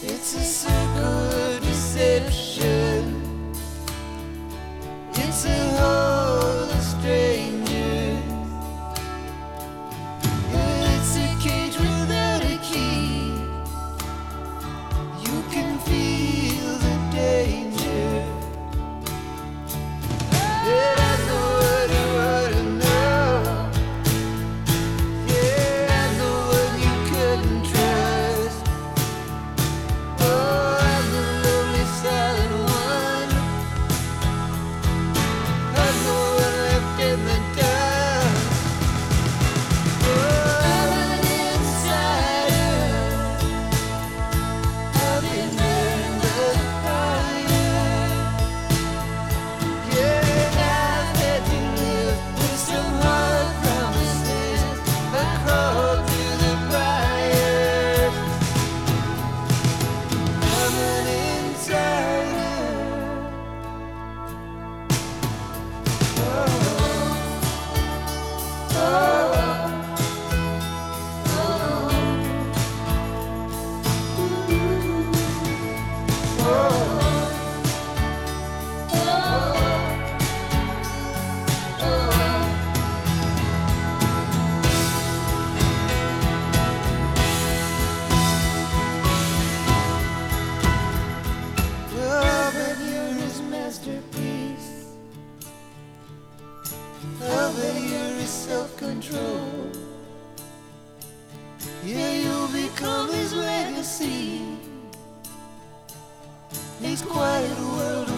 It's a circle of deception. It's a hole of strangers. It's a cage without a key. You can feel the danger. And I know what you oughta know. Yeah, I know what you couldn't trust. Oh, I'm the lonely silent one. I'm the one left in the dust. Oh, I'm an insider. I've been burned the fire. Yeah, I've had to live with some hard promises. I crawled through the briars. I'm an insider. Oh, but you're his masterpiece. Oh, but you're his self-control. Yeah, you'll become his legacy. His quiet world